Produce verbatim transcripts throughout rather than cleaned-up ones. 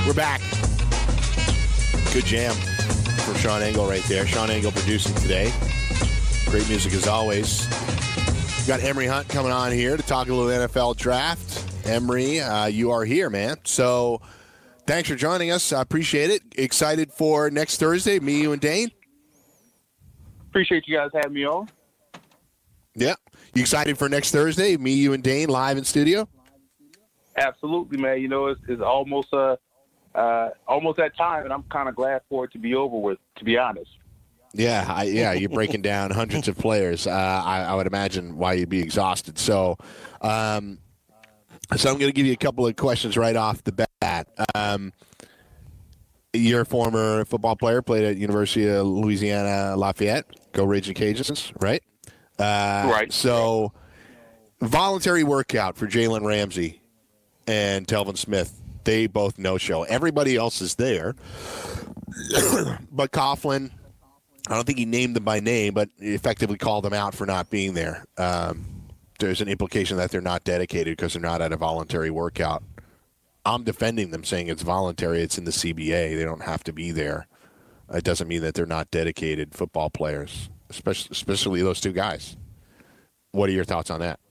We're back. Good jam for Sean Engel right there. Sean Engel producing today. Great music as always. We've got Emory Hunt coming on here to talk a little N F L draft. Emory, uh, you are here, man. So thanks for joining us. I appreciate it. Excited for next Thursday, me, you, and Dane? Appreciate you guys having me on. Yeah. You excited for next Thursday, me, you, and Dane live in studio? Absolutely, man. You know, it's, it's almost uh, uh, almost that time, and I'm kind of glad for it to be over with, to be honest. Yeah, I, yeah, you're breaking down hundreds of players. Uh, I, I would imagine why you'd be exhausted. So, um, so I'm going to give you a couple of questions right off the bat. Um, you're a former football player, played at University of Louisiana Lafayette. Go Raging Cajuns, right? Uh, right. So, voluntary workout for Jalen Ramsey and Telvin Smith. They both no-show. Everybody else is there, but Coughlin. I don't think he named them by name, but effectively called them out for not being there. Um, there's an implication that they're not dedicated because they're not at a voluntary workout. I'm defending them, saying it's voluntary. It's in the C B A. They don't have to be there. It doesn't mean that they're not dedicated football players, especially, especially those two guys. What are your thoughts on that?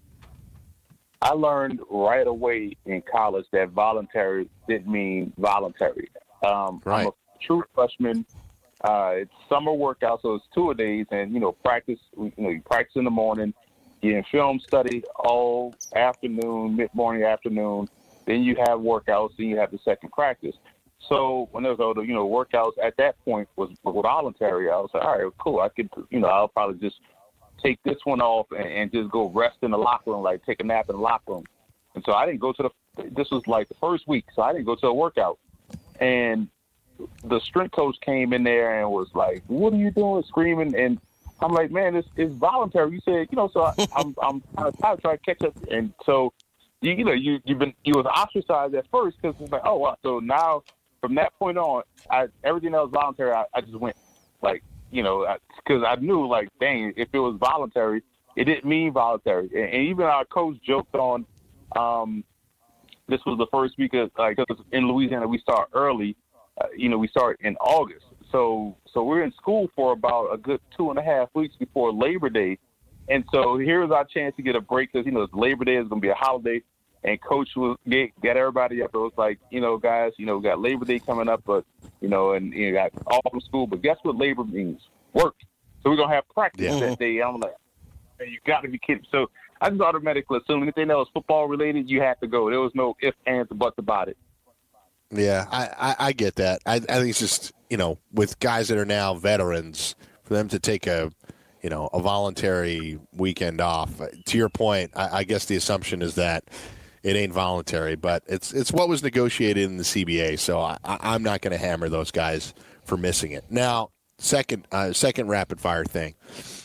I learned right away in college that voluntary didn't mean voluntary. Um, right. I'm a true freshman. Uh, it's summer workout, so it's two a days, and you know, practice. You know, you practice in the morning, you're in film study all afternoon, mid morning, afternoon. Then you have workouts, then you have the second practice. So when there's all the you know workouts at that point was, was voluntary, I was like, all right, cool. I could, you know, I'll probably just take this one off and, and just go rest in the locker room, like take a nap in the locker room. And so I didn't go to the. This was like the first week, so I didn't go to a workout, and the strength coach came in there and was like, "What are you doing?" Screaming, and I'm like, "Man, it's, it's voluntary." You said, you know, so I, I'm I'm kind of tired trying to catch up, and so you, you know, you you've been you was ostracized at first because it's like, oh, wow. So now from that point on, I everything that was voluntary, I, I just went like, you know, because I, I knew like, dang, if it was voluntary, it didn't mean voluntary, and, and even our coach joked on. Um, this was the first week of like in Louisiana, we start early. Uh, you know, we start in August. So so we're in school for about a good two and a half weeks before Labor Day. And so here's our chance to get a break because, you know, Labor Day is going to be a holiday. And Coach will get, get everybody up. It was like, you know, guys, you know, we got Labor Day coming up, but, you know, and you got all from school. But guess what Labor means? Work. So we're going to have practice yeah. that day. I'm like, hey, you got to be kidding. So I just automatically assumed anything that was football related, you had to go. There was no ifs, ands, or buts about it. Yeah, I, I, I get that. I, I think it's just, you know, with guys that are now veterans, for them to take a, you know, a voluntary weekend off. To your point, I, I guess the assumption is that it ain't voluntary, but it's it's what was negotiated in the C B A. So I, I'm not going to hammer those guys for missing it. Now, second uh, second rapid fire thing,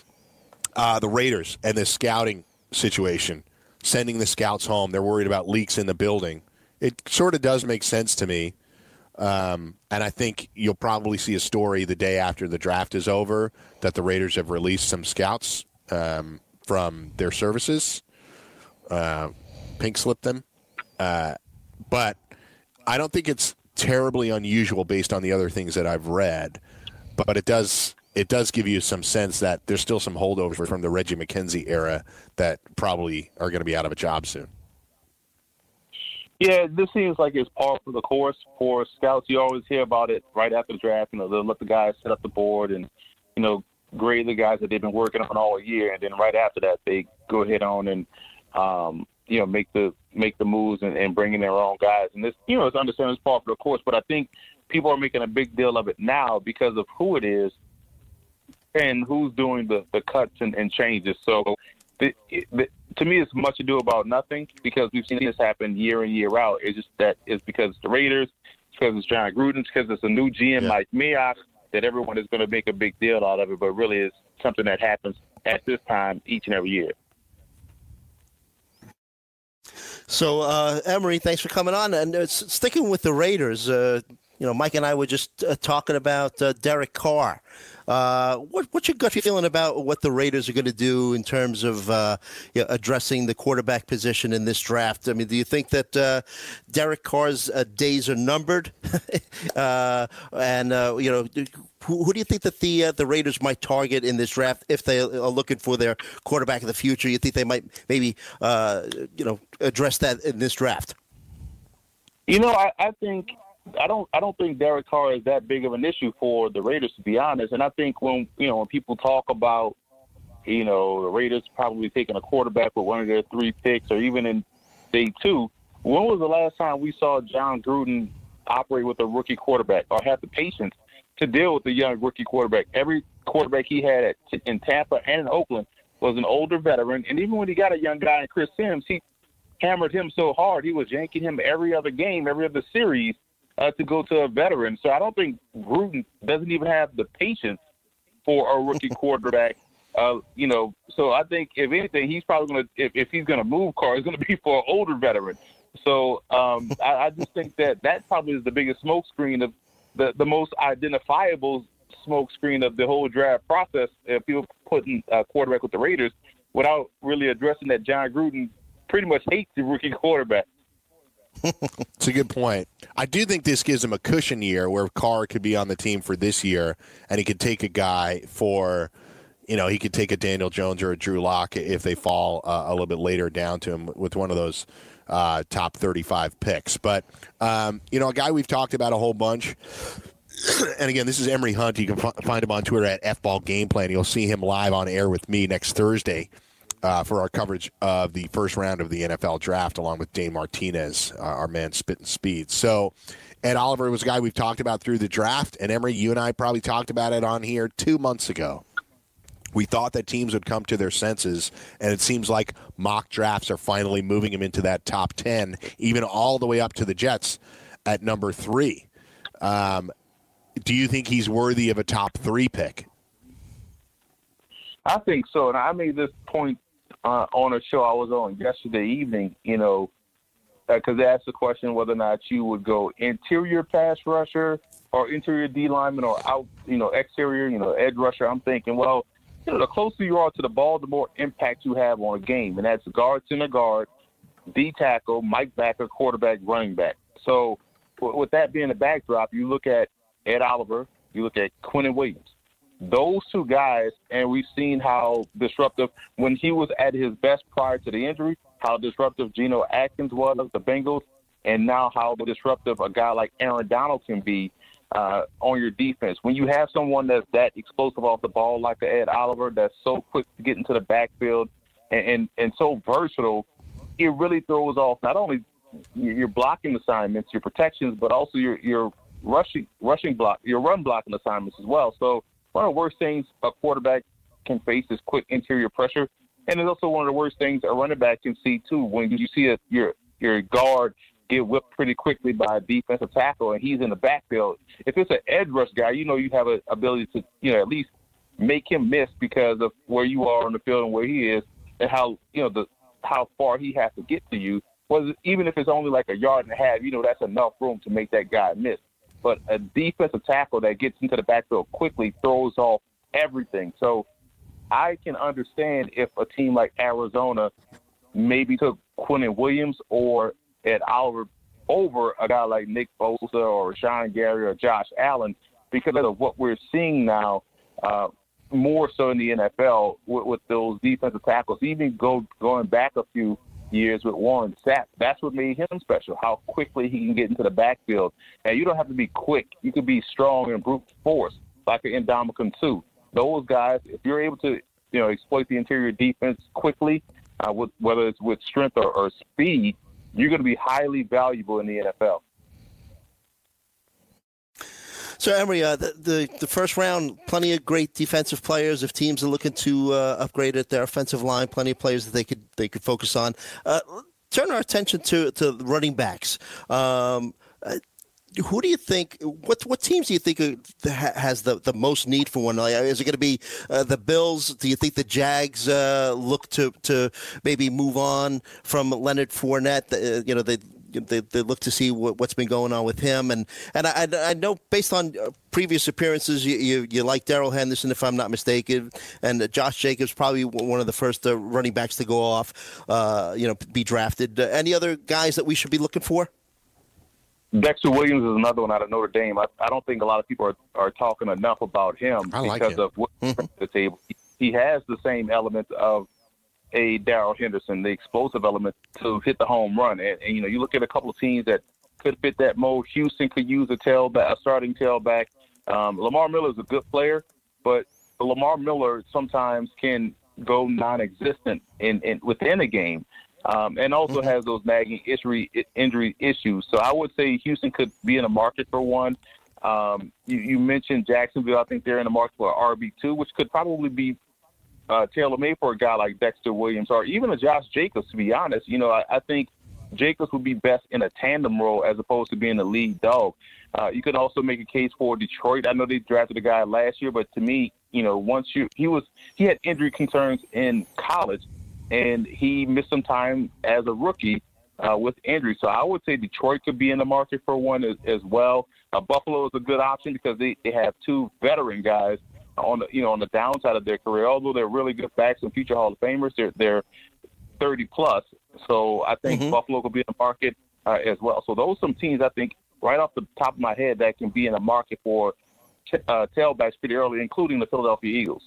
uh, the Raiders and the scouting situation, sending the scouts home. They're worried about leaks in the building. It sort of does make sense to me, um, and I think you'll probably see a story the day after the draft is over that the Raiders have released some scouts um, from their services, uh, pink slipped them. Uh, but I don't think it's terribly unusual based on the other things that I've read, but it does it does give you some sense that there's still some holdovers from the Reggie McKenzie era that probably are going to be out of a job soon. Yeah, this seems like it's par for the course for scouts. You always hear about it right after the draft. You know, they'll let the guys set up the board and, you know, grade the guys that they've been working on all year. And then right after that, they go ahead on and, um, you know, make the make the moves and, and bring in their own guys. And this, you know, it's understandable it's par for the course. But I think people are making a big deal of it now because of who it is and who's doing the, the cuts and, and changes. So, the, the, to me, it's much ado about nothing because we've seen this happen year in, year out. It's just that it's because it's the Raiders, it's because it's John Gruden, it's because it's a new G M, yeah. Mike Mayock, that everyone is going to make a big deal out of it, but really it's something that happens at this time each and every year. So, uh, Emory, thanks for coming on. And uh, sticking with the Raiders, uh, you know, Mike and I were just uh, talking about uh, Derek Carr. Uh, what, what's your gut feeling about what the Raiders are going to do in terms of uh, you know, addressing the quarterback position in this draft? I mean, do you think that uh, Derek Carr's uh, days are numbered? uh, and, uh, you know, who, who do you think that the uh, the Raiders might target in this draft if they are looking for their quarterback of the future? You think they might maybe, uh, you know, address that in this draft? You know, I, I think I don't I don't think Derek Carr is that big of an issue for the Raiders, to be honest. And I think when you know when people talk about you know the Raiders probably taking a quarterback with one of their three picks, or even in day two, when was the last time we saw John Gruden operate with a rookie quarterback or have the patience to deal with the young rookie quarterback? Every quarterback he had at, in Tampa and in Oakland was an older veteran, and even when he got a young guy in Chris Sims, he hammered him so hard he was yanking him every other game, every other series uh, to go to a veteran. So I don't think Gruden doesn't even have the patience for a rookie quarterback. Uh, you know, so I think if anything, he's probably going to, if, if he's going to move Carr, it's going to be for an older veteran. So um, I, I just think that that probably is the biggest smokescreen of the, the most identifiable smokescreen of the whole draft process. If people putting a quarterback with the Raiders without really addressing that John Gruden pretty much hates the rookie quarterback. It's a good point. I do think this gives him a cushion year where Carr could be on the team for this year, and he could take a guy for, you know, he could take a Daniel Jones or a Drew Lock if they fall uh, a little bit later down to him with one of those uh, top thirty-five picks. But, um, you know, a guy we've talked about a whole bunch, and again, this is Emery Hunt. You can f- find him on Twitter at F Ball Game Plan. You'll see him live on air with me next Thursday. Uh, for our coverage of the first round of the N F L draft, along with Dane Martinez, uh, our man Spittin' Speed. So Ed Oliver was a guy we've talked about through the draft, and Emery, you and I probably talked about it on here two months ago. We thought that teams would come to their senses, and it seems like mock drafts are finally moving him into that top ten, even all the way up to the Jets at number three. Um, do you think he's worthy of a top three pick? I think so, and I made this point Uh, on a show I was on yesterday evening, you know, because uh, they asked the question whether or not you would go interior pass rusher or interior D lineman or out, you know, exterior, you know, edge rusher. I'm thinking, well, you know, the closer you are to the ball, the more impact you have on a game, and that's guard, center guard, D tackle, Mike backer, quarterback, running back. So with that being the backdrop, you look at Ed Oliver, you look at Quinnen Williams. Those two guys, and we've seen how disruptive, when he was at his best prior to the injury, how disruptive Geno Atkins was of the Bengals, and now how disruptive a guy like Aaron Donald can be uh, on your defense. When you have someone that's that explosive off the ball like Ed Oliver, that's so quick to get into the backfield and, and, and so versatile, it really throws off not only your blocking assignments, your protections, but also your, your rushing rushing block, your run blocking assignments as well. So one of the worst things a quarterback can face is quick interior pressure, and it's also one of the worst things a running back can see too. When you see a, your your guard get whipped pretty quickly by a defensive tackle, and he's in the backfield. If it's an edge rush guy, you know you have an ability to you know at least make him miss because of where you are on the field and where he is, and how you know the how far he has to get to you. Well, even if it's only like a yard and a half, you know that's enough room to make that guy miss. But a defensive tackle that gets into the backfield quickly throws off everything. So I can understand if a team like Arizona maybe took Quinnen Williams or Ed Oliver over a guy like Nick Bosa or Rashawn Gary or Josh Allen because of what we're seeing now, uh, more so in the N F L with, with those defensive tackles. Even go, going back a few years with Warren Sapp, that's what made him special, how quickly he can get into the backfield. And you don't have to be quick. You can be strong and brute force, like an Ndamukong Suh. Those guys, if you're able to, you know, exploit the interior defense quickly, uh, with, whether it's with strength or, or speed, you're going to be highly valuable in the N F L. So, Emery, uh, the, the the first round, plenty of great defensive players. If teams are looking to uh, upgrade at their offensive line, plenty of players that they could they could focus on. Uh, turn our attention to to running backs. Um, uh, who do you think? What what teams do you think has the, the most need for one? Is it going to be uh, the Bills? Do you think the Jags uh, look to to maybe move on from Leonard Fournette? Uh, you know, they they, they look to see what, what's been going on with him. And and I, I know based on previous appearances, you you, you like Darrell Henderson, if I'm not mistaken, and uh, Josh Jacobs probably one of the first uh, running backs to go off, uh, you know, be drafted. Uh, any other guys that we should be looking for? Dexter Williams is another one out of Notre Dame. I, I don't think a lot of people are, are talking enough about him I like because him. of what he's bringing to the table. He has the same elements of a Darrell Henderson, the explosive element to hit the home run. And, and, you know, you look at a couple of teams that could fit that mold. Houston could use a tailback, a starting tailback. Um, Lamar Miller is a good player, but Lamar Miller sometimes can go non-existent in, in within a game. Um, and also mm-hmm. has those nagging injury, injury issues. So I would say Houston could be in the market for one. Um, you, you mentioned Jacksonville. I think they're in the market for R B two, which could probably be uh, tailor-made for a guy like Dexter Williams or even a Josh Jacobs, to be honest. You know, I, I think Jacobs would be best in a tandem role as opposed to being the lead dog. Uh, you can also make a case for Detroit. I know they drafted a guy last year, but to me, you know, once you he was he had injury concerns in college. And he missed some time as a rookie uh, with injury. So I would say Detroit could be in the market for one as, as well. Uh, Buffalo is a good option because they, they have two veteran guys on the you know on the downside of their career. Although they're really good backs and future Hall of Famers, they're they're thirty plus. So I think mm-hmm. Buffalo could be in the market uh, as well. So those are some teams I think right off the top of my head that can be in the market for uh, tailbacks pretty early, including the Philadelphia Eagles.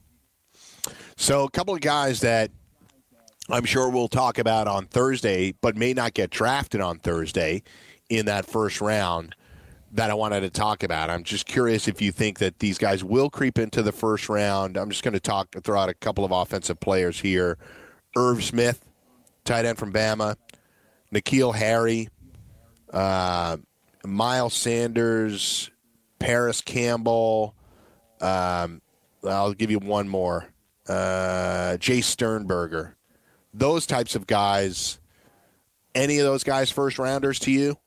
So a couple of guys that I'm sure we'll talk about on Thursday, but may not get drafted on Thursday in that first round that I wanted to talk about. I'm just curious if you think that these guys will creep into the first round. I'm just going to talk, throw out a couple of offensive players here. Irv Smith, tight end from Bama. N'Keal Harry, uh, Miles Sanders, Paris Campbell. Um, I'll give you one more. Uh, Jay Sternberger. Those types of guys, any of those guys first rounders to you?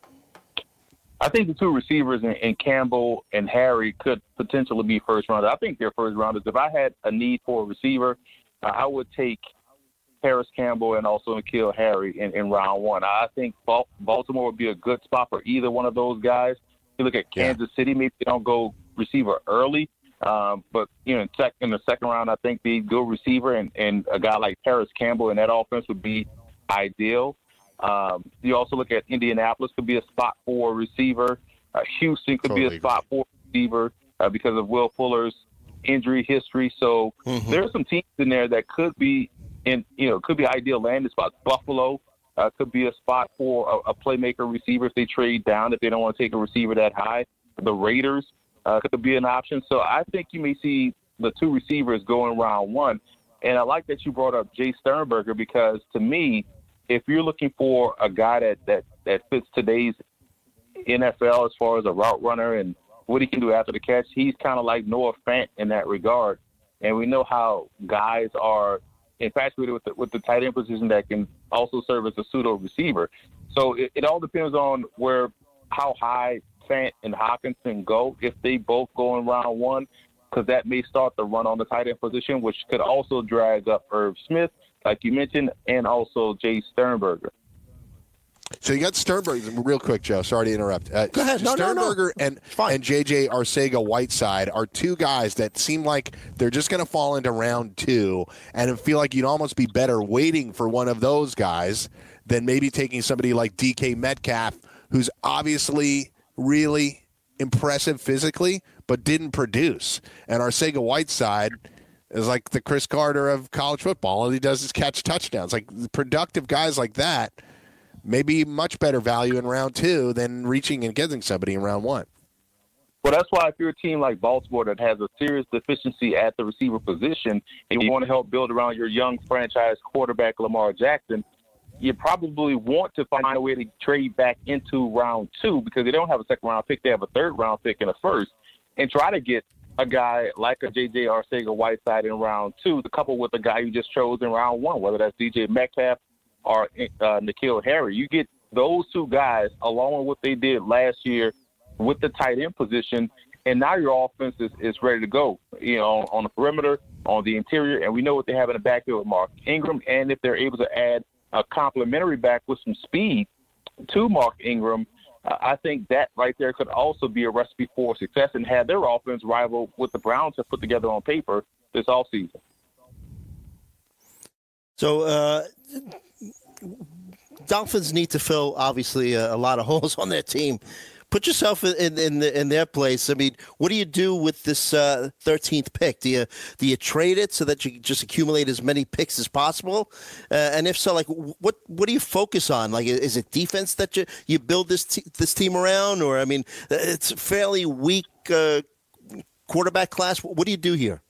I think the two receivers in, in Campbell and Harry could potentially be first rounders. I think they're first rounders. If I had a need for a receiver, uh, I would take Paris Campbell and also N'Keal Harry in, in round one. I think Baltimore would be a good spot for either one of those guys. You look at Kansas yeah. City, maybe they don't go receiver early. Um, but, you know, in, sec- in the second round, I think the good receiver and, and a guy like Paris Campbell in that offense would be ideal. Um, you also look at Indianapolis could be a spot for a receiver. Uh, Houston could totally be a spot for a receiver uh, because of Will Fuller's injury history. So mm-hmm. there are some teams in there that could be in, you know, could be ideal landing spots. Buffalo uh, could be a spot for a, a playmaker receiver if they trade down, if they don't want to take a receiver that high. The Raiders Uh, could be an option. So I think you may see the two receivers go in round one. And I like that you brought up Jay Sternberger because, to me, if you're looking for a guy that, that, that fits today's N F L as far as a route runner and what he can do after the catch, he's kind of like Noah Fant in that regard. And we know how guys are infatuated with the, with the tight end position that can also serve as a pseudo receiver. So it, it all depends on where how high Fant and Hockenson go, if they both go in round one, because that may start the run on the tight end position, which could also drag up Irv Smith, like you mentioned, and also Jay Sternberger. So you got Sternberger, real quick, Joe. Sorry to interrupt. Uh, Go ahead. No, Sternberger no, no. and and J J Arcega-Whiteside are two guys that seem like they're just going to fall into round two, and I feel like you'd almost be better waiting for one of those guys than maybe taking somebody like D K Metcalf, who's obviously really impressive physically, but didn't produce. And Arcega-Whiteside is like the Chris Carter of college football. All he does is catch touchdowns. Like productive guys like that, maybe much better value in round two than reaching and getting somebody in round one. Well, that's why if you're a team like Baltimore that has a serious deficiency at the receiver position and you want to help build around your young franchise quarterback Lamar Jackson, you probably want to find a way to trade back into round two because they don't have a second round pick. They have a third round pick and a first, and try to get a guy like a J J Arcega-Whiteside in round two to couple with the guy you just chose in round one, whether that's D J Metcalf or uh, N'Keal Harry. You get those two guys along with what they did last year with the tight end position, and now your offense is, is ready to go, you know, on the perimeter, on the interior, and we know what they have in the backfield with Mark Ingram, and if they're able to add a complimentary back with some speed, to Mark Ingram, uh, I think that right there could also be a recipe for success and have their offense rival what the Browns have put together on paper this offseason. So, uh, Dolphins need to fill, obviously, a, a lot of holes on their team. Put yourself in in, in, the, in their place. I mean, what do you do with this uh, thirteenth pick? Do you do you trade it so that you just accumulate as many picks as possible? Uh, and if so, like, what what do you focus on? Like, is it defense that you, you build this t- this team around, or I mean, it's a fairly weak uh, quarterback class. What do you do here?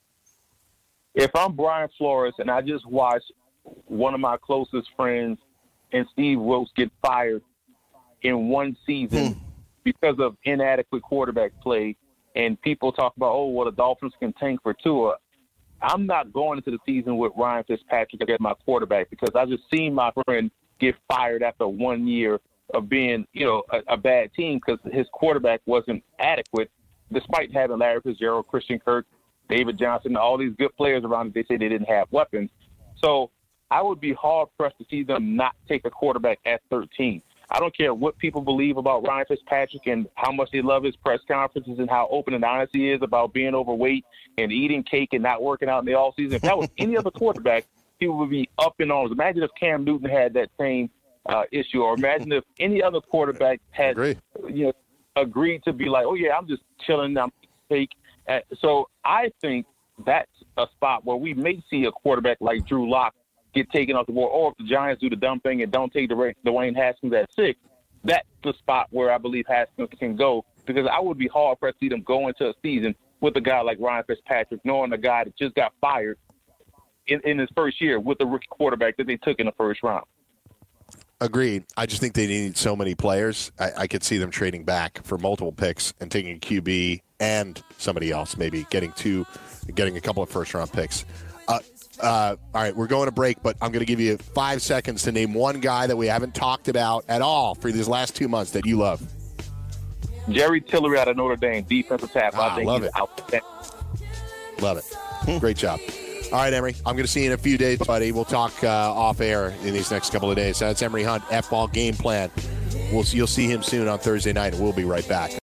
If I'm Brian Flores and I just watched one of my closest friends and Steve Wilkes get fired in one season. Hmm. because of inadequate quarterback play, and people talk about, oh, well, the Dolphins can tank for Tua. I'm not going into the season with Ryan Fitzpatrick as my quarterback because I just seen my friend get fired after one year of being, you know, a, a bad team because his quarterback wasn't adequate, despite having Larry Fitzgerald, Christian Kirk, David Johnson, all these good players around it. They say they didn't have weapons. So I would be hard-pressed to see them not take a quarterback at thirteen. I don't care what people believe about Ryan Fitzpatrick and how much they love his press conferences and how open and honest he is about being overweight and eating cake and not working out in the offseason. If that was any other quarterback, people would be up in arms. Imagine if Cam Newton had that same uh, issue, or imagine if any other quarterback had, you know, agreed to be like, oh, yeah, I'm just chilling, I'm fake. Uh, so I think that's a spot where we may see a quarterback like Drew Lock get taken off the board, or if the Giants do the dumb thing and don't take the Dwayne Haskins at six, that's the spot where I believe Haskins can go, because I would be hard-pressed to see them go into a season with a guy like Ryan Fitzpatrick, knowing a guy that just got fired in, in his first year with the rookie quarterback that they took in the first round. Agreed. I just think they need so many players. I, I could see them trading back for multiple picks and taking a Q B and somebody else, maybe getting two, getting a couple of first-round picks. Uh, Uh, all right, we're going to break, but I'm going to give you five seconds to name one guy that we haven't talked about at all for these last two months that you love. Jerry Tillery out of Notre Dame, defensive tackle. Ah, I think love he's it. outstanding. Love it. Great job. All right, Emory, I'm going to see you in a few days, buddy. We'll talk uh, off air in these next couple of days. So that's Emory Hunt, F-Ball Game Plan. We'll, you'll see him soon on Thursday night, and we'll be right back.